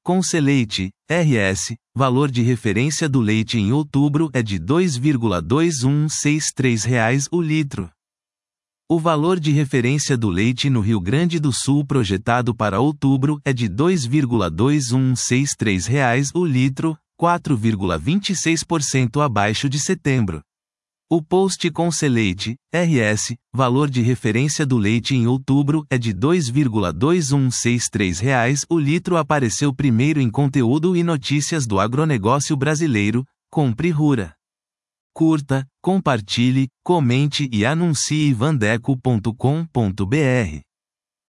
Conseleite, RS, valor de referência do leite em outubro é de R$ 2,2163 o litro. O valor de referência do leite no Rio Grande do Sul projetado para outubro é de R$ 2,2163 o litro, 4,26% abaixo de setembro. O post Conseleite, RS, valor de referência do leite em outubro é de R$ 2,2163 o litro apareceu primeiro em conteúdo e notícias do agronegócio brasileiro, Compre Rura. Curta, compartilhe, comente e anuncie vandeco.com.br.